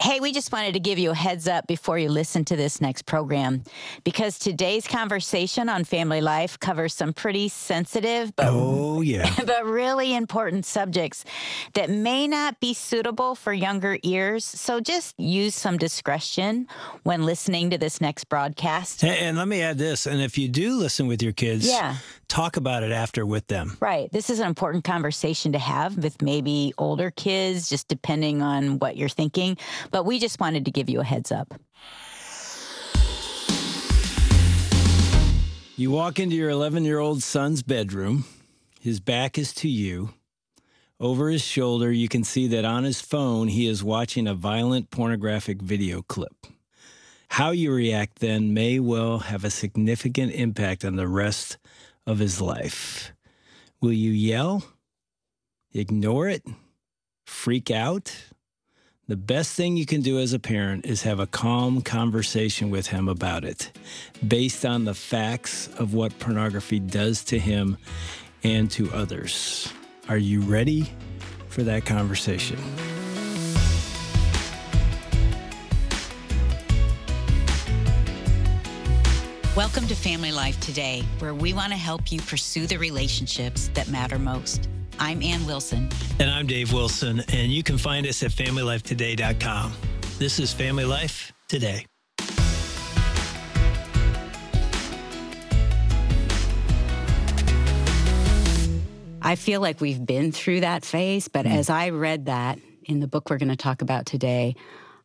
Hey, we just wanted to give you a heads up before you listen to this next program, because today's conversation on family life covers some pretty sensitive but, Oh, yeah. but really important subjects that may not be suitable for younger ears. So just use some discretion when listening to this next broadcast. And let me add this. And if you do listen with your kids, talk about it after with them. Right. This is an important conversation to have with maybe older kids, just depending on what you're thinking. But we just wanted to give you a heads up. You walk into your 11-year-old son's bedroom. His back is to you. Over his shoulder, you can see that on his phone, he is watching a violent pornographic video clip. How you react then may well have a significant impact on the rest of his life. Will you yell? Ignore it? Freak out? The best thing you can do as a parent is have a calm conversation with him about it, based on the facts of what pornography does to him and to others. Are you ready for that conversation? Welcome to Family Life Today, where we want to help you pursue the relationships that matter most. I'm Ann Wilson. And I'm Dave Wilson, and you can find us at FamilyLifeToday.com. This is Family Life Today. I feel like we've been through that phase, but as I read that in the book we're going to talk about today,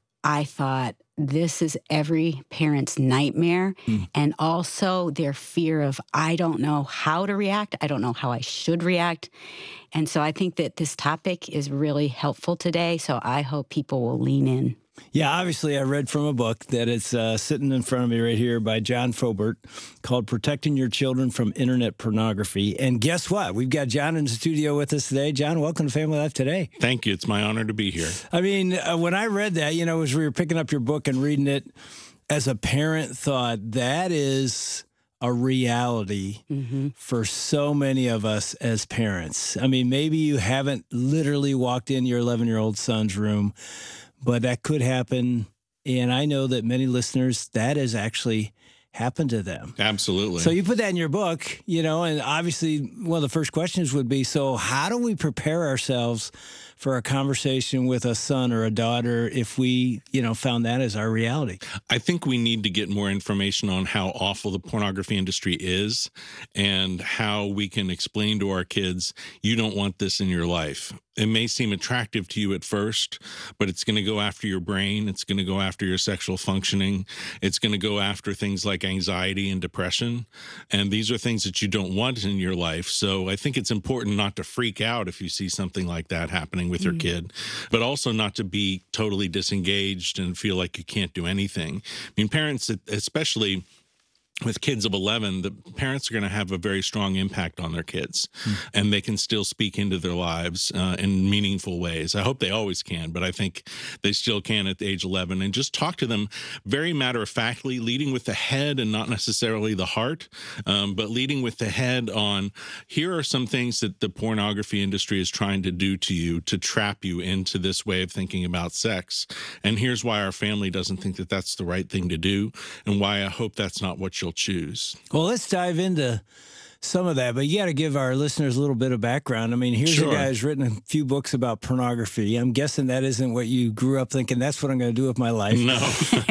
I thought this is every parent's nightmare, and also their fear of, I don't know how to react. I don't know how I should react. And so I think that this topic is really helpful today, so I hope people will lean in. Yeah, obviously I read from a book that it's sitting in front of me right here by John Fobert called Protecting Your Children from Internet Pornography. And guess what? We've got John in the studio with us today. John, welcome to Family Life Today. Thank you. It's my honor to be here. I mean, when I read that, as we were picking up your book and reading it, as a parent thought, that is a reality for so many of us as parents. I mean, maybe you haven't literally walked in your 11-year-old son's room, but that could happen, and I know that many listeners, that has actually happened to them. Absolutely. So you put that in your book, and obviously one of the first questions would be, so how do we prepare ourselves for a conversation with a son or a daughter if we, found that as our reality? I think we need to get more information on how awful the pornography industry is and how we can explain to our kids, you don't want this in your life. It may seem attractive to you at first, but it's going to go after your brain. It's going to go after your sexual functioning. It's going to go after things like anxiety and depression. And these are things that you don't want in your life. So I think it's important not to freak out if you see something like that happening with your kid, but also not to be totally disengaged and feel like you can't do anything. I mean, parents, especially with kids of 11, the parents are going to have a very strong impact on their kids, and they can still speak into their lives in meaningful ways. I hope they always can, but I think they still can at the age 11. And just talk to them very matter-of-factly, leading with the head and not necessarily the heart, but leading with the head on, here are some things that the pornography industry is trying to do to you to trap you into this way of thinking about sex. And here's why our family doesn't think that that's the right thing to do, and why I hope that's not what you'll choose. Well, let's dive into some of that, but you got to give our listeners a little bit of background. I mean, here's a guy who's written a few books about pornography. I'm guessing that isn't what you grew up thinking, that's what I'm going to do with my life. No.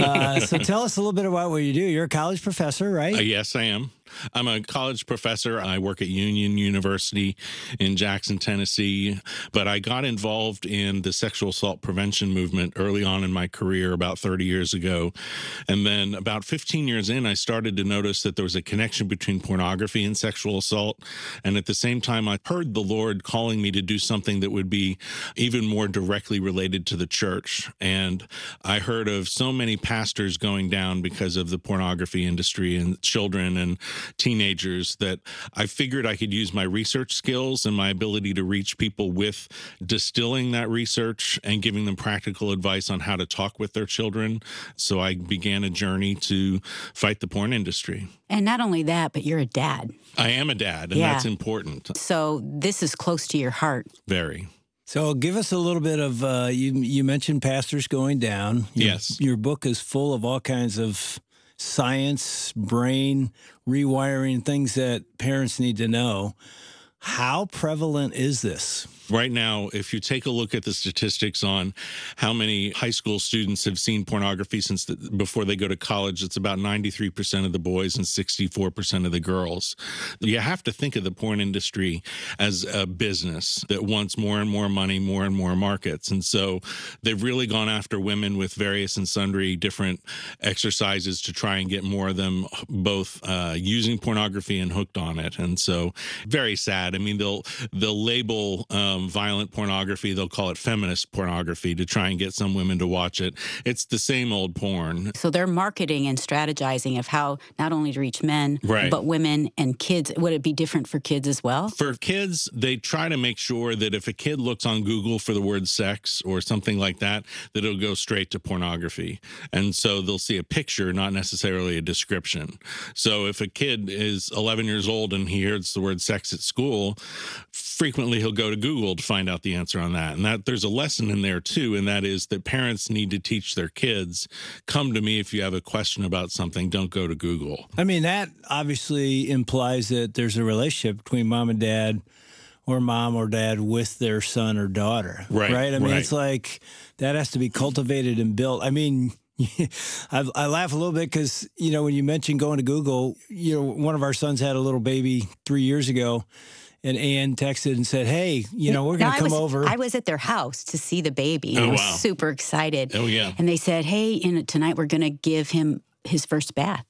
So tell us a little bit about what you do. You're a college professor, right? Yes, I am. I'm a college professor. I work at Union University in Jackson, Tennessee, but I got involved in the sexual assault prevention movement early on in my career about 30 years ago. And then about 15 years in, I started to notice that there was a connection between pornography and sexual assault. And at the same time, I heard the Lord calling me to do something that would be even more directly related to the church. And I heard of so many pastors going down because of the pornography industry and children and teenagers that I figured I could use my research skills and my ability to reach people with distilling that research and giving them practical advice on how to talk with their children. So I began a journey to fight the porn industry. And not only that, but you're a dad. I am a dad, and that's important. So this is close to your heart. Very. So give us a little bit of, you mentioned pastors going down. Yes. Your book is full of all kinds of science, brain, rewiring, things that parents need to know. How prevalent is this? Right now, if you take a look at the statistics on how many high school students have seen pornography before they go to college, it's about 93% of the boys and 64% of the girls. You have to think of the porn industry as a business that wants more and more money, more and more markets. And so they've really gone after women with various and sundry different exercises to try and get more of them both using pornography and hooked on it. And so very sad. I mean, they'll label violent pornography, they'll call it feminist pornography to try and get some women to watch it. It's the same old porn. So they're marketing and strategizing of how not only to reach men, right, but women and kids. Would it be different for kids as well? For kids, they try to make sure that if a kid looks on Google for the word sex or something like that, that it'll go straight to pornography. And so they'll see a picture, not necessarily a description. So if a kid is 11 years old and he hears the word sex at school, frequently he'll go to Google to find out the answer on that. And that there's a lesson in there too, and that is that parents need to teach their kids, come to me if you have a question about something, don't go to Google. I mean, that obviously implies that there's a relationship between mom and dad or mom or dad with their son or daughter. Right. I mean, it's like that has to be cultivated and built. I mean, I laugh a little bit because, when you mentioned going to Google, one of our sons had a little baby 3 years ago. And Ann texted and said, hey, we're going to come over. I was at their house to see the baby. Oh, I was wow. super excited. Oh, yeah. And they said, hey, tonight we're going to give him his first bath.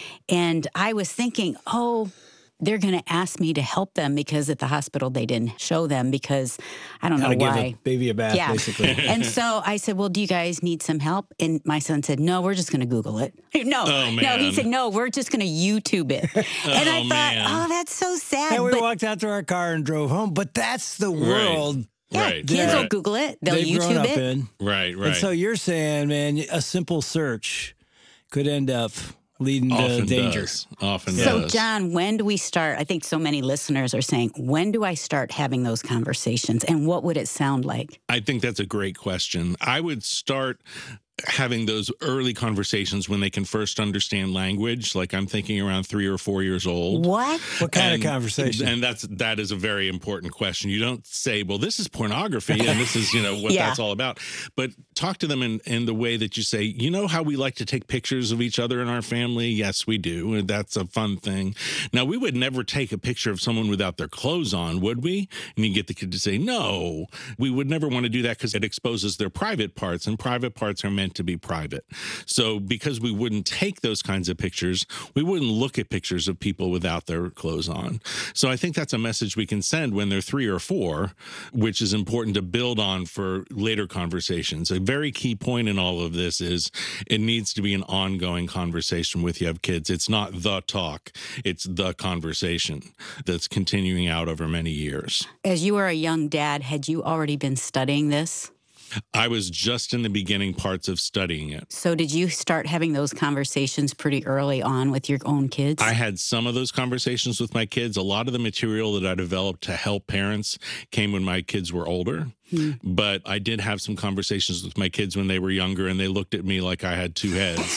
And I was thinking, they're going to ask me to help them because at the hospital they didn't show them because I don't know why. Give a baby a bath, basically. And so I said, well, do you guys need some help? And my son said, no, we're just going to Google it. No, he said, no, we're just going to YouTube it. And I thought, that's so sad. And we walked out to our car and drove home. But that's the world. Right. Kids will Google it. They'll YouTube it. Right. And so you're saying, man, a simple search could end up leading to danger. Often So, does. John, when do we start? I think so many listeners are saying, when do I start having those conversations? And what would it sound like? I think that's a great question. I would start having those early conversations when they can first understand language, like I'm thinking around 3 or 4 years old. What kind of conversation? And that is a very important question. You don't say, well, this is pornography and this is, what that's all about. But talk to them in the way that you say, how we like to take pictures of each other in our family? Yes, we do. And that's a fun thing. Now, we would never take a picture of someone without their clothes on, would we? And you get the kid to say, no, we would never want to do that because it exposes their private parts, and private parts are meant to be private. So because we wouldn't take those kinds of pictures, we wouldn't look at pictures of people without their clothes on. So I think that's a message we can send when they're 3 or 4, which is important to build on for later conversations. A very key point in all of this is it needs to be an ongoing conversation with you have kids. It's not the talk, it's the conversation that's continuing out over many years. As you were a young dad, had you already been studying this? I was just in the beginning parts of studying it. So did you start having those conversations pretty early on with your own kids? I had some of those conversations with my kids. A lot of the material that I developed to help parents came when my kids were older. But I did have some conversations with my kids when they were younger, and they looked at me like I had 2 heads.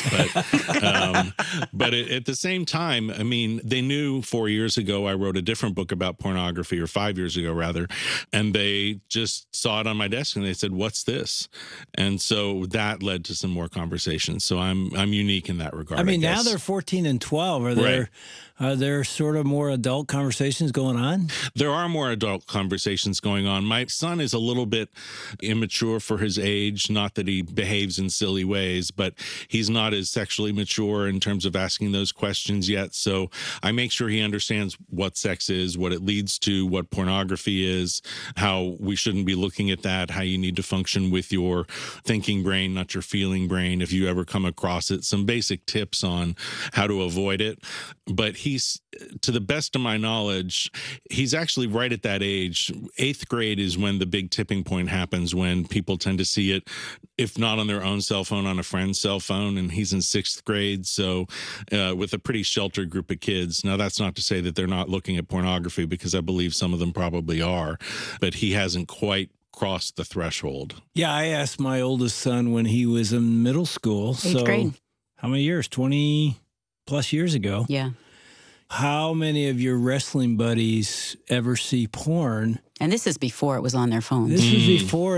But at the same time, I mean, they knew 4 years ago I wrote a different book about pornography, or 5 years ago, rather, and they just saw it on my desk and they said, what's this? And so that led to some more conversations. So I'm unique in that regard. I mean, now they're 14 and 12. Are there sort of more adult conversations going on? There are more adult conversations going on. My son is a little bit immature for his age. Not that he behaves in silly ways, but he's not as sexually mature in terms of asking those questions yet. So I make sure he understands what sex is, what it leads to, what pornography is, how we shouldn't be looking at that, how you need to function with your thinking brain, not your feeling brain, if you ever come across it, some basic tips on how to avoid it. But he's, to the best of my knowledge, he's actually right at that age. 8th grade is when the big tipping point happens, when people tend to see it, if not on their own cell phone, on a friend's cell phone. And he's in 6th grade, so with a pretty sheltered group of kids. Now, that's not to say that they're not looking at pornography, because I believe some of them probably are, but he hasn't quite crossed the threshold. Yeah, I asked my oldest son when he was in middle school. Eighth grade. How many years? 20 plus years ago. Yeah. How many of your wrestling buddies ever see porn? And this is before it was on their phones. This was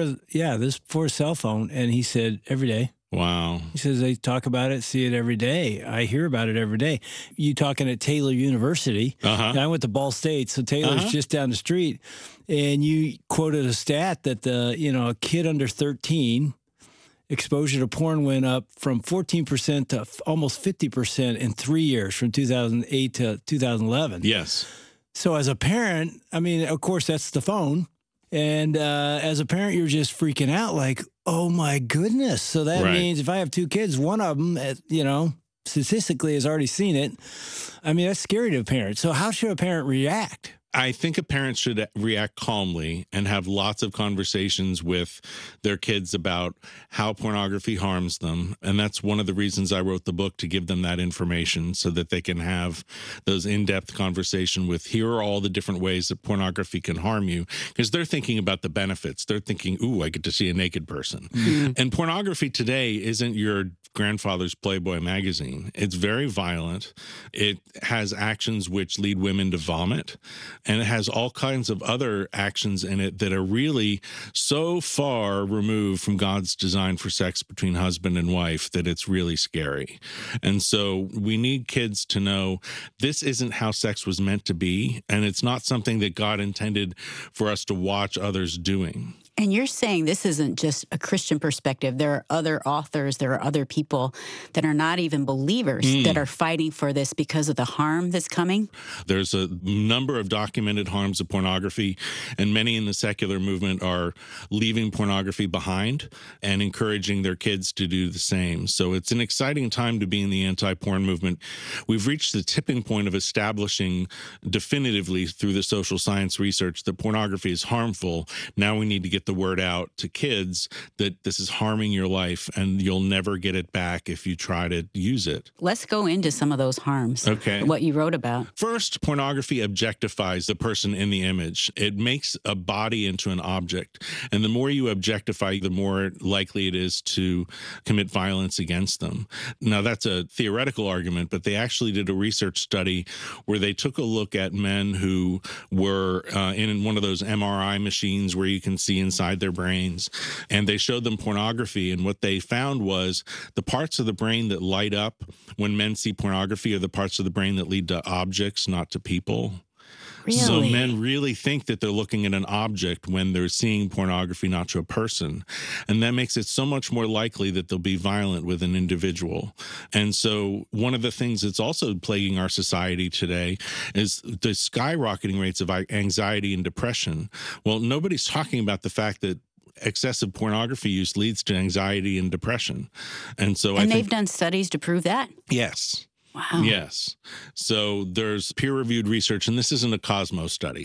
before a cell phone. And he said, every day. Wow. He says they talk about it, see it every day. I hear about it every day. You talking at Taylor University. And I went to Ball State, so Taylor's just down the street. And you quoted a stat that a kid under 13, exposure to porn went up from 14% to almost 50% in 3 years, from 2008 to 2011. Yes. So as a parent, I mean, of course, that's the phone. And as a parent, you're just freaking out like, oh, my goodness. So that means if I have two kids, one of them, statistically has already seen it. I mean, that's scary to a parent. So how should a parent react? I think a parent should react calmly and have lots of conversations with their kids about how pornography harms them. And that's one of the reasons I wrote the book, to give them that information so that they can have those in-depth conversation with, here are all the different ways that pornography can harm you. Because they're thinking about the benefits. They're thinking, ooh, I get to see a naked person. Mm-hmm. And pornography today isn't your grandfather's Playboy magazine. It's very violent. It has actions which lead women to vomit. And it has all kinds of other actions in it that are really so far removed from God's design for sex between husband and wife that it's really scary. And so we need kids to know this isn't how sex was meant to be, and it's not something that God intended for us to watch others doing. And you're saying this isn't just a Christian perspective. There are other authors, there are other people that are not even believers that are fighting for this because of the harm that's coming. There's a number of documented harms of pornography, and many in the secular movement are leaving pornography behind and encouraging their kids to do the same. So it's an exciting time to be in the anti-porn movement. We've reached the tipping point of establishing definitively through the social science research that pornography is harmful. Now we need to get the word out to kids that this is harming your life and you'll never get it back if you try to use it. Let's go into some of those harms. Okay. What you wrote about. First, pornography objectifies the person in the image. It makes a body into an object. And the more you objectify, the more likely it is to commit violence against them. Now, that's a theoretical argument, but they actually did a research study where they took a look at men who were in one of those MRI machines where you can see inside their brains, and they showed them pornography. And what they found was the parts of the brain that light up when men see pornography are the parts of the brain that lead to objects, not to people. Really? So men really think that they're looking at an object when they're seeing pornography, not to a person. And that makes it so much more likely that they'll be violent with an individual. And so one of the things that's also plaguing our society today is the skyrocketing rates of anxiety and depression. Well, nobody's talking about the fact that excessive pornography use leads to anxiety and depression. And so I think they've done studies to prove that? Yes. Wow. Yes. So there's peer-reviewed research, and this isn't a Cosmos study.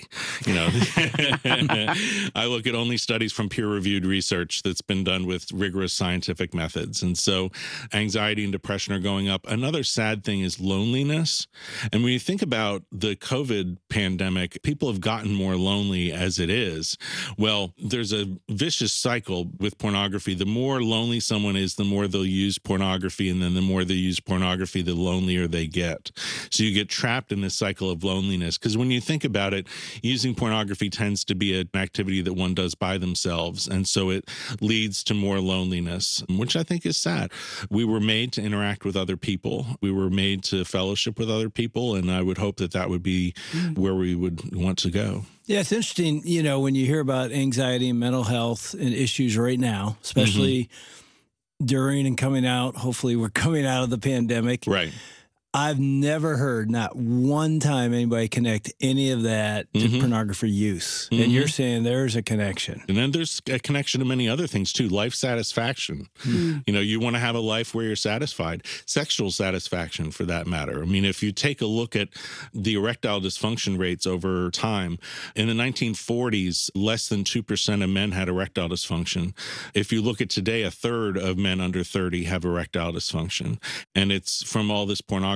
I look at only studies from peer-reviewed research that's been done with rigorous scientific methods. And so anxiety and depression are going up. Another sad thing is loneliness. And when you think about the COVID pandemic, people have gotten more lonely as it is. Well, there's a vicious cycle with pornography. The more lonely someone is, the more they'll use pornography, and then the more they use pornography, the lonelier they get. So you get trapped in this cycle of loneliness. Because when you think about it, using pornography tends to be an activity that one does by themselves. And so it leads to more loneliness, which I think is sad. We were made to interact with other people. We were made to fellowship with other people. And I would hope that that would be where we would want to go. Yeah, it's interesting, when you hear about anxiety and mental health and issues right now, especially during and coming out. Hopefully we're coming out of the pandemic. Right. I've never heard, not one time, anybody connect any of that to pornography use. And you're saying there's a connection. And then there's a connection to many other things, too. Life satisfaction. You want to have a life where you're satisfied. Sexual satisfaction, for that matter. I mean, if you take a look at the erectile dysfunction rates over time, in the 1940s, less than 2% of men had erectile dysfunction. If you look at today, a third of men under 30 have erectile dysfunction. And it's from all this pornography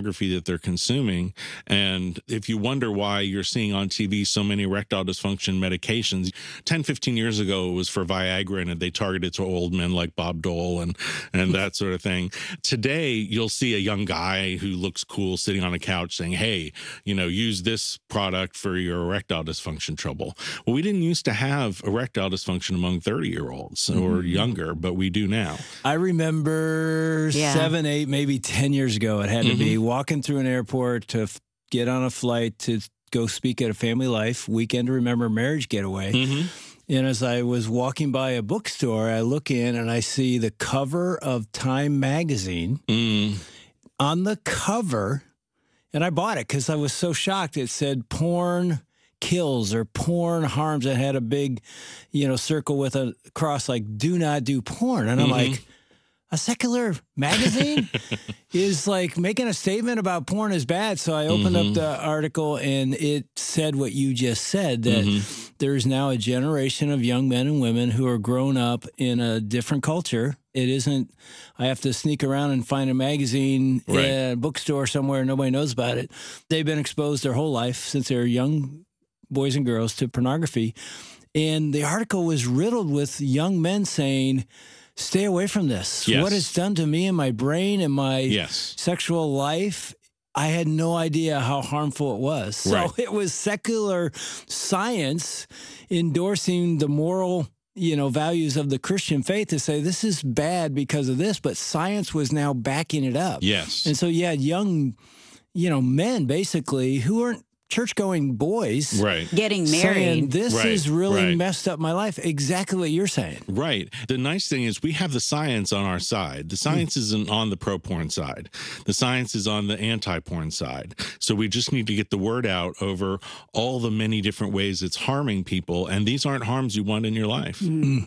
pornography that they're consuming. And if you wonder why you're seeing on TV so many erectile dysfunction medications, 10, 15 years ago, it was for Viagra, and they targeted to old men like Bob Dole and that sort of thing. Today, you'll see a young guy who looks cool sitting on a couch saying, hey, use this product for your erectile dysfunction trouble. Well, we didn't used to have erectile dysfunction among 30-year-olds or younger, but we do now. I remember 7, 8, maybe 10 years ago, it had to be walking through an airport to get on a flight to go speak at a Family Life Weekend to Remember Marriage getaway. And as I was walking by a bookstore, I look in and I see the cover of Time magazine. On the cover, and I bought it because I was so shocked. It said porn kills or porn harms. It had a big, circle with a cross like do not do porn. And I'm like, a secular magazine is like making a statement about porn is bad. So I opened up the article and it said what you just said, that there's now a generation of young men and women who are grown up in a different culture. It isn't, I have to sneak around and find a magazine in a bookstore somewhere. Nobody knows about it. They've been exposed their whole life since they're young boys and girls to pornography. And the article was riddled with young men saying, stay away from this. What it's done to me and my brain and my sexual life, I had no idea how harmful it was. So it was secular science endorsing the moral, values of the Christian faith to say this is bad because of this, but science was now backing it up. And so you had young, men basically who weren't church-going boys getting married. Saying, this is really messed up my life. Exactly what you're saying. The nice thing is we have the science on our side. The science isn't on the pro-porn side. The science is on the anti-porn side. So we just need to get the word out over all the many different ways it's harming people. And these aren't harms you want in your life.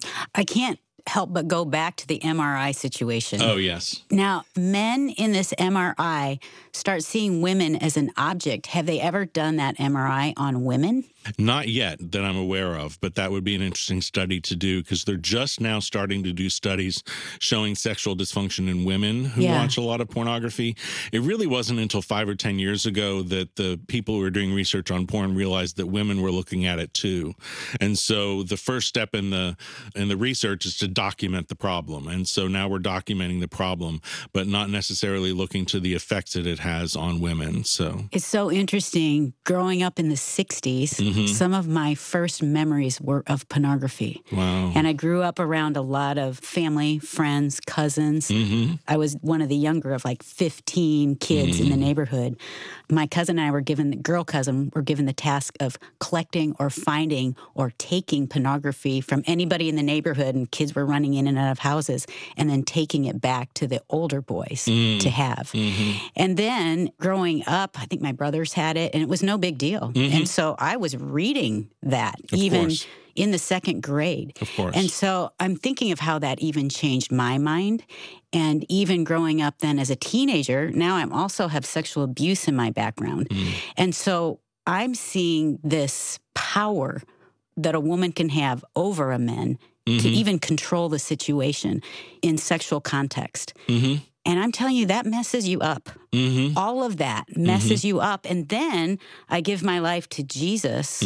I can't help but go back to the MRI situation. Oh, yes. Now, men in this MRI start seeing women as an object. Have they ever done that MRI on women? Not yet that I'm aware of, but that would be an interesting study to do because they're just now starting to do studies showing sexual dysfunction in women who watch a lot of pornography. It really wasn't until 5 or 10 years ago that the people who were doing research on porn realized that women were looking at it too. And so the first step in the research is to document the problem. And so now we're documenting the problem, but not necessarily looking to the effects that it has on women. So it's so interesting. Growing up in the 60s, some of my first memories were of pornography. Wow. And I grew up around a lot of family, friends, cousins. I was one of the younger of like 15 kids in the neighborhood. My cousin and I were given, girl cousin, were given the task of collecting or finding or taking pornography from anybody in the neighborhood, and kids were running in and out of houses, and then taking it back to the older boys to have. And then growing up, I think my brothers had it, and it was no big deal. And so I was reading that even in the second grade. Of course. And so I'm thinking of how that even changed my mind. And even growing up then as a teenager, now I also have sexual abuse in my background. And so I'm seeing this power that a woman can have over a man to even control the situation in sexual context. And I'm telling you, that messes you up. All of that messes you up. And then I give my life to Jesus.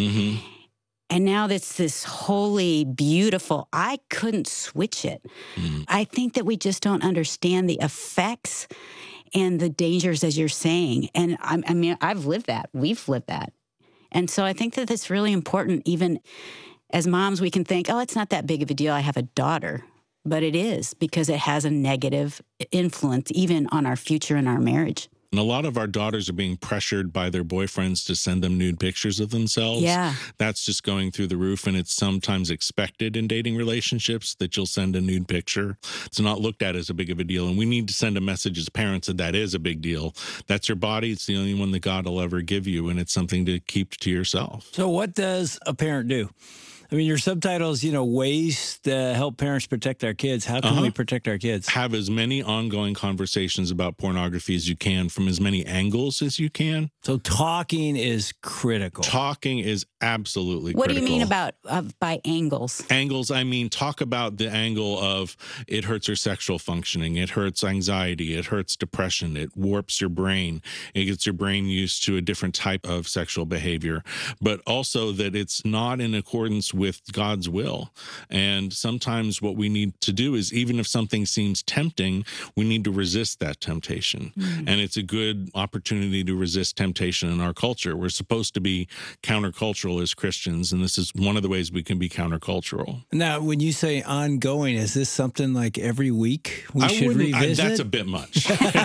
And now that's this holy, beautiful, I couldn't switch it. I think that we just don't understand the effects and the dangers, as you're saying. And I mean, I've lived that. We've lived that. And so I think that it's really important. Even as moms, we can think, oh, it's not that big of a deal. I have a daughter. But it is, because it has a negative influence even on our future and our marriage. And a lot of our daughters are being pressured by their boyfriends to send them nude pictures of themselves. That's just going through the roof, and it's sometimes expected in dating relationships that you'll send a nude picture. It's not looked at as a big of a deal, and we need to send a message as parents that that is a big deal. That's your body. It's the only one that God will ever give you, and it's something to keep to yourself. So what does a parent do? I mean, your subtitles, ways to help parents protect our kids. How can we protect our kids? Have as many ongoing conversations about pornography as you can from as many angles as you can. So talking is critical. Talking is absolutely What critical. do you mean about by angles? Angles, I mean, talk about the angle of it hurts your sexual functioning, it hurts anxiety, it hurts depression, it warps your brain, it gets your brain used to a different type of sexual behavior, but also that it's not in accordance with God's will. And sometimes what we need to do is, even if something seems tempting, we need to resist that temptation. And it's a good opportunity to resist temptation in our culture. We're supposed to be countercultural as Christians, and this is one of the ways we can be countercultural. Now, when you say ongoing, is this something like every week we should revisit? That's a bit much.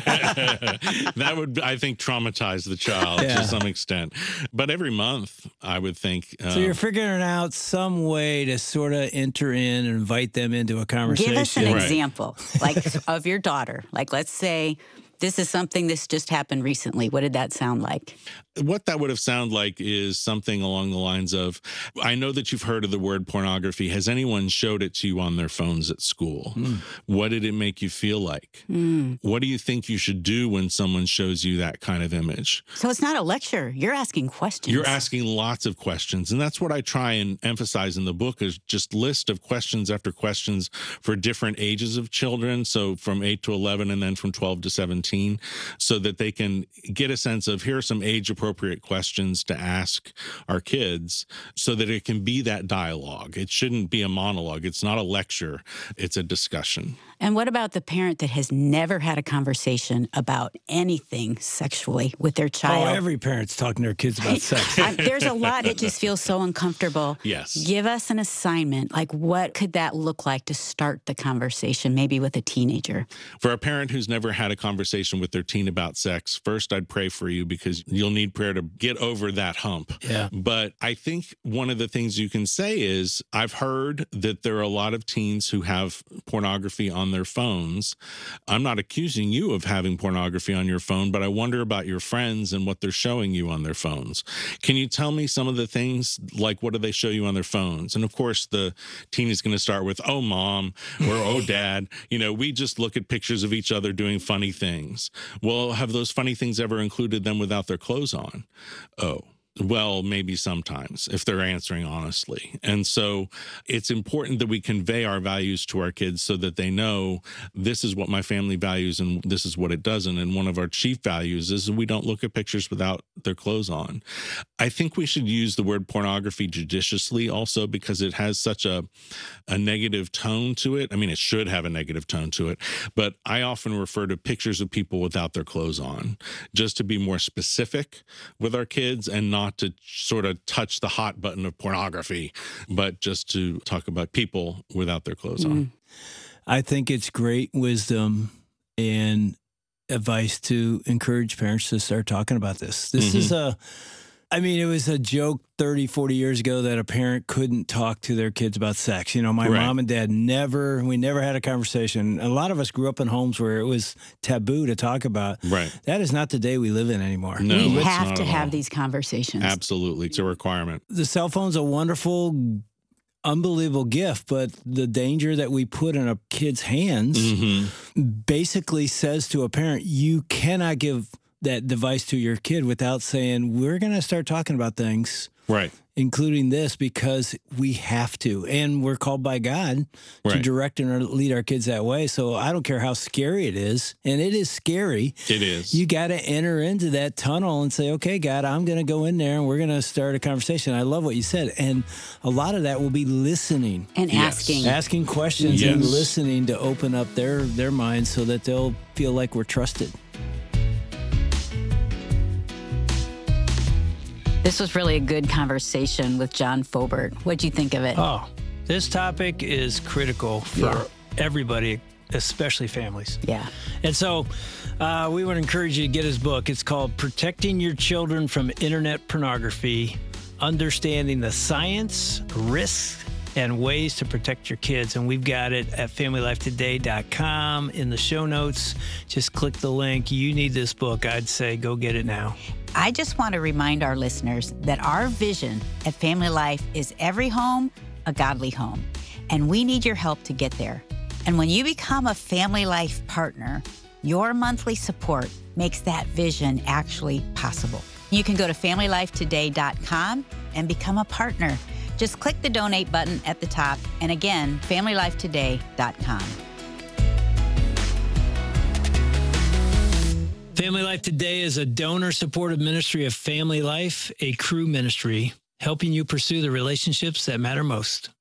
That would, I think, traumatize the child to some extent. But every month, I would think. So you're figuring out some way to sort of enter in and invite them into a conversation. Give us an example, like of your daughter. Like, let's say this is something that's just happened recently. What did that sound like? What that would have sounded like is something along the lines of, I know that you've heard of the word pornography. Has anyone showed it to you on their phones at school? What did it make you feel like? What do you think you should do when someone shows you that kind of image? So it's not a lecture. You're asking questions. You're asking lots of questions. And that's what I try and emphasize in the book, is just list of questions after questions for different ages of children. So from 8 to 11 and then from 12 to 17, so that they can get a sense of, here are some age-appropriate questions to ask our kids so that it can be that dialogue. It shouldn't be a monologue. It's not a lecture. It's a discussion. And what about the parent that has never had a conversation about anything sexually with their child? Oh, every parent's talking to their kids about sex. There's a lot that just feels so uncomfortable. Yes. Give us an assignment. Like, what could that look like to start the conversation, maybe with a teenager? For a parent who's never had a conversation with their teen about sex, first I'd pray for you, because you'll need prayer to get over that hump. Yeah. But I think one of the things you can say is, I've heard that there are a lot of teens who have pornography on their phones. I'm not accusing you of having pornography on your phone, but I wonder about your friends and what they're showing you on their phones. Can you tell me some of the things, like what do they show you on their phones? And of course, the teen is going to start with, oh, mom, or oh, dad. We just look at pictures of each other doing funny things. Well, have those funny things ever included them without their clothes on? Oh. Well, maybe sometimes, if they're answering honestly. And so it's important that we convey our values to our kids so that they know, this is what my family values and this is what it doesn't. And one of our chief values is we don't look at pictures without their clothes on. I think we should use the word pornography judiciously also, because it has such a negative tone to it. I mean, it should have a negative tone to it, but I often refer to pictures of people without their clothes on, just to be more specific with our kids and not to sort of touch the hot button of pornography, but just to talk about people without their clothes on. I think it's great wisdom and advice to encourage parents to start talking about this. This is it was a joke 30, 40 years ago that a parent couldn't talk to their kids about sex. My mom and dad we never had a conversation. A lot of us grew up in homes where it was taboo to talk about. Right. That is not the day we live in anymore. No, we it's have not to at have all. these conversations. Absolutely. It's a requirement. The cell phone's a wonderful, unbelievable gift, but the danger that we put in a kid's hands basically says to a parent, you cannot give that device to your kid without saying, we're going to start talking about things, Right. including this, because we have to. And we're called by God to Right. direct and lead our kids that way. So I don't care how scary it is. And it is scary. It is. You got to enter into that tunnel and say, okay, God, I'm going to go in there and we're going to start a conversation. I love what you said. And a lot of that will be listening. And Yes. Asking questions and Yes. listening to open up their minds so that they'll feel like we're trusted. This was really a good conversation with John Fobert. What'd you think of it? Oh, this topic is critical for everybody, especially families. Yeah. And so we would encourage you to get his book. It's called Protecting Your Children from Internet Pornography, Understanding the Science, Risks, and Ways to Protect Your Kids. And we've got it at FamilyLifeToday.com in the show notes. Just click the link. You need this book. I'd say go get it now. I just want to remind our listeners that our vision at Family Life is every home, a godly home. And we need your help to get there. And when you become a Family Life partner, your monthly support makes that vision actually possible. You can go to FamilyLifeToday.com and become a partner. Just click the donate button at the top. And again, FamilyLifeToday.com. Family Life Today is a donor-supported ministry of Family Life, a Cru ministry, helping you pursue the relationships that matter most.